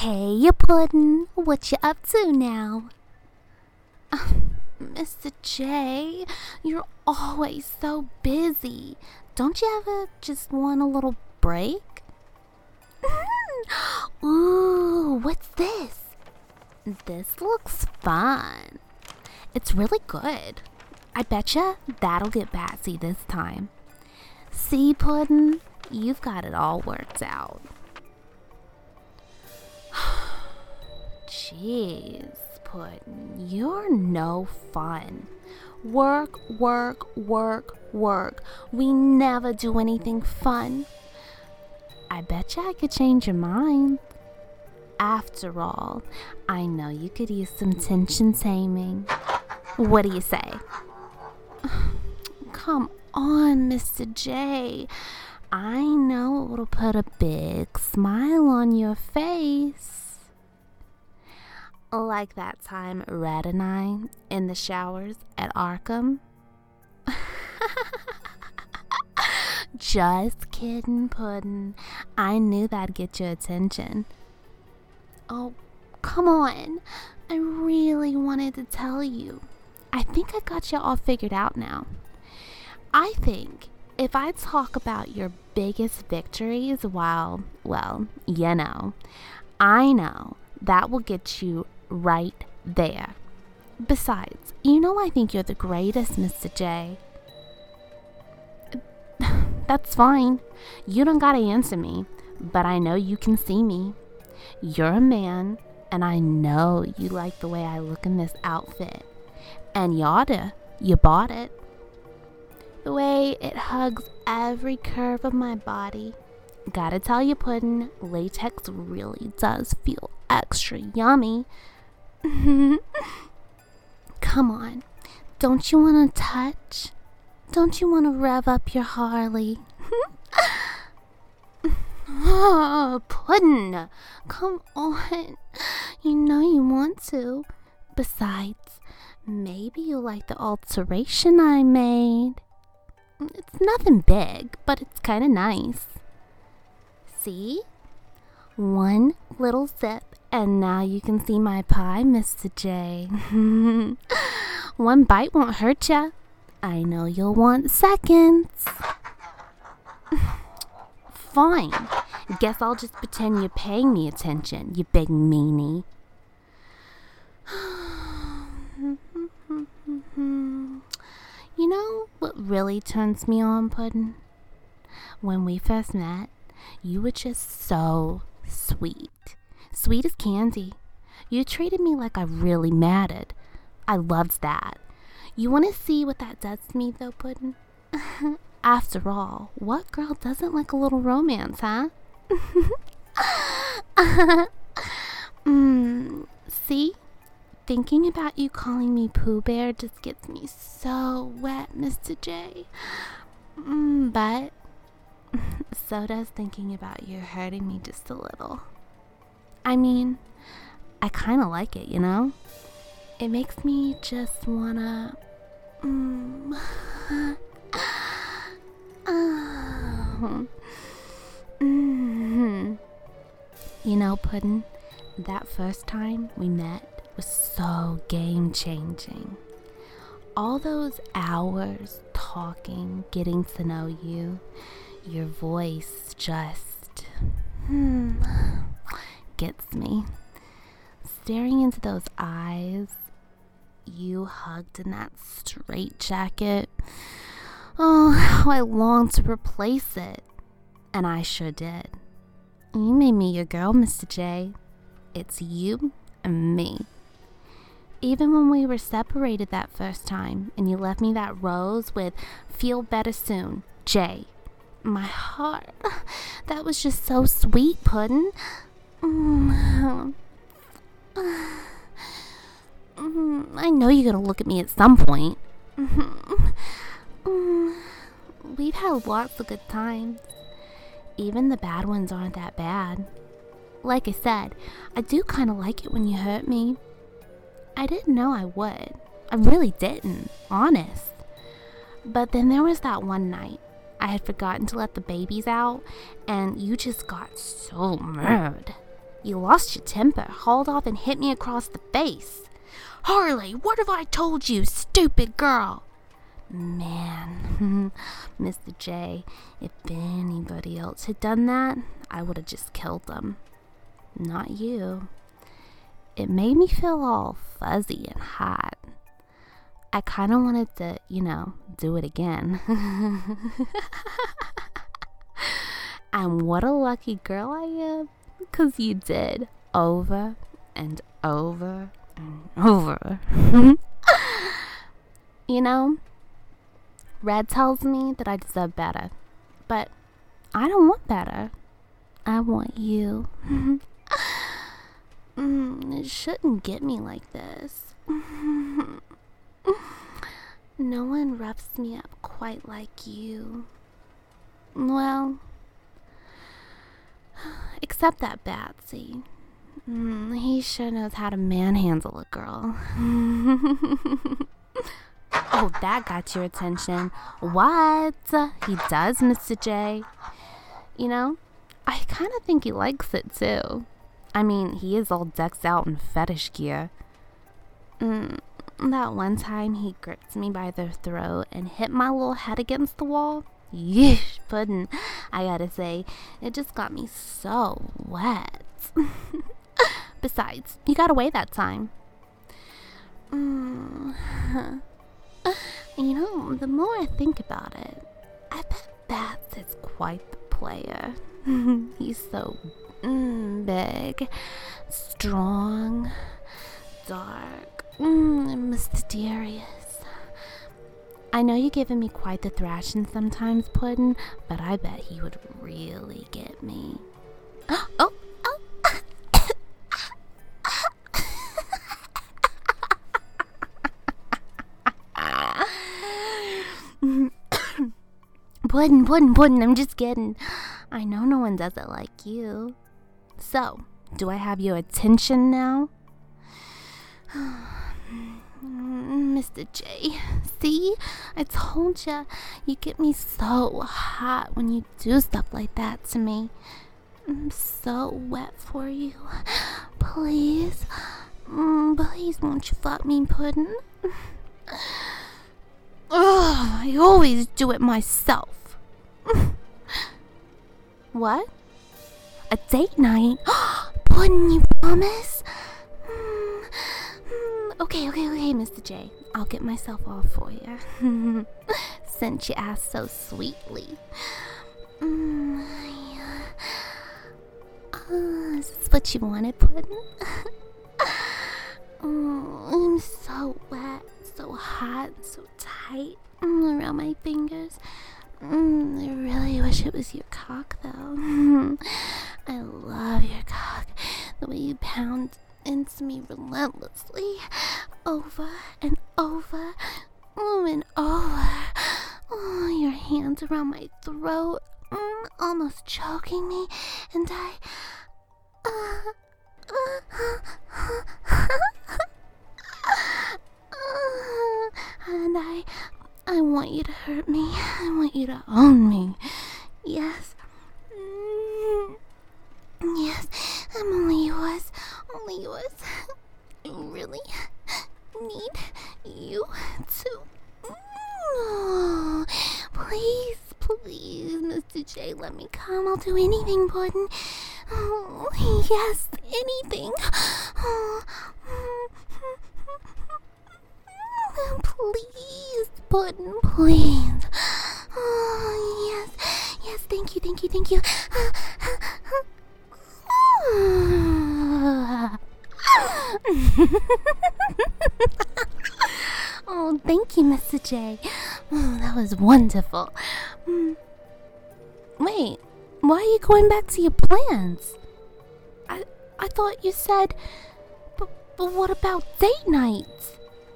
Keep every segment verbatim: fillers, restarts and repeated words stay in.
Hey, you puddin', what you up to now? Mister J, you're always so busy. Don't you ever just want a little break? Ooh, what's this? This looks fun. It's really good. I betcha that'll get Batsy this time. See, Puddin', you've got it all worked out. Jeez, Puddin', you're no fun. Work, work, work, work. We never do anything fun. I betcha I could change your mind. After all, I know you could use some tension taming. What do you say? Come on, Mister J. I know it'll put a big smile on your face. Like that time Red and I in the showers at Arkham. Just kidding, Puddin'. I knew that'd get your attention. Oh, come on. I really wanted to tell you. I think I got you all figured out now. I think if I talk about your biggest victories, while, well, you know, I know that will get you right there. Besides, you know I think you're the greatest, Mister J. That's fine. You don't gotta answer me, but I know you can see me. You're a man, and I know you like the way I look in this outfit. And you oughta, you bought it. The way it hugs every curve of my body. Gotta tell you, Puddin', latex really does feel extra yummy. Come on, don't you want to touch? Don't you want to rev up your Harley? Oh, Puddin', come on. You know you want to. Besides, maybe you like the alteration I made. It's nothing big, but it's kind of nice. See? One little sip, and now you can see my pie, Mister J. One bite won't hurt ya. I know you'll want seconds. Fine. Guess I'll just pretend you're paying me attention, you big meanie. You know what really turns me on, Puddin'? When we first met, you were just so sweet. Sweet as candy. You treated me like I really mattered. I loved that. You want to see what that does to me, though, Puddin'? After all, what girl doesn't like a little romance, huh? mm, see? Thinking about you calling me Pooh Bear just gets me so wet, Mister J. Mm, but so does thinking about you hurting me just a little. I mean, I kind of like it, you know? It makes me just wanna... Mm, oh, mm-hmm. You know, Puddin', that first time we met was so game-changing. All those hours talking, getting to know you, your voice just hmm, gets me. Staring into those eyes, you hugged in that straitjacket. Oh, how I longed to replace it. And I sure did. You made me your girl, Mister J. It's you and me. Even when we were separated that first time and you left me that rose with "Feel better soon, J." My heart, that was just so sweet, Puddin'. Mm. I know you're gonna look at me at some point. We've had lots of good times. Even the bad ones aren't that bad. Like I said, I do kind of like it when you hurt me. I didn't know I would. I really didn't, honest. But then there was that one night. I had forgotten to let the babies out, and you just got so mad. You lost your temper, hauled off and hit me across the face. Harley, what have I told you, stupid girl? Man, Mister J, if anybody else had done that, I would have just killed them. Not you. It made me feel all fuzzy and hot. I kind of wanted to, you know, do it again. And what a lucky girl I am, because you did, over and over and over. You know, Red tells me that I deserve better, but I don't want better. I want you. mm, it shouldn't get me like this. No one roughs me up quite like you. Well, except that Batsy. Mm, he sure knows how to manhandle a girl. Oh, that got your attention. What? He does, Mister J. You know, I kind of think he likes it too. I mean, he is all decked out in fetish gear. Mm, that one time he gripped me by the throat and hit my little head against the wall. Yeesh, Puddin'. I gotta say, it just got me so wet. Besides, you got away that time. Mm. You know, the more I think about it, I bet Bats is quite the player. He's so mm, big, strong, dark, mm, mysterious. I know you're giving me quite the thrashing sometimes, Puddin', but I bet he would really get me. Oh, oh. Puddin', Puddin', Puddin', I'm just kidding. I know no one does it like you. So, do I have your attention now? Mister J, see? I told ya, you get me so hot when you do stuff like that to me. I'm so wet for you. Please, mm, please won't you fuck me, Puddin'? Ugh, I always do it myself. What? A date night? Puddin', you promise? Mm, mm, okay, okay, okay, Mister J. I'll get myself off for you. Since you asked so sweetly. Mm, yeah. uh, is this what you wanted, Puddin'? Oh, I'm so wet, so hot, so tight mm, around my fingers. Mm, I really wish it was your cock, though. I love your cock. The way you pound into me relentlessly. Over and over. Oh, and over. Oh, your hands around my throat. Mm, almost choking me. And I... Uh, and I... I want you to hurt me. I want you to own me. Yes. Mm. Yes. I'm only yours. Only yours. I really need you to... Mm. Please, please, Mister J, let me come. I'll do anything, Puddin'. Oh, yes, anything. Oh. Please, Puddin', please. Oh, yes, yes, thank you, thank you, thank you. Oh, thank you, Mister J. Oh, that was wonderful. Mm. Wait, why are you going back to your plans? I I thought you said, but, but what about date nights?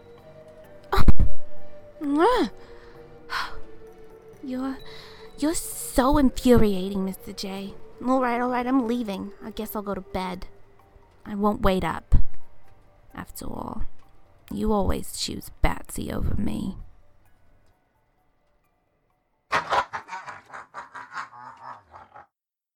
You're, you're so infuriating, Mister J. Alright, alright, I'm leaving. I guess I'll go to bed. I won't wait up. After all, you always choose Batsy over me.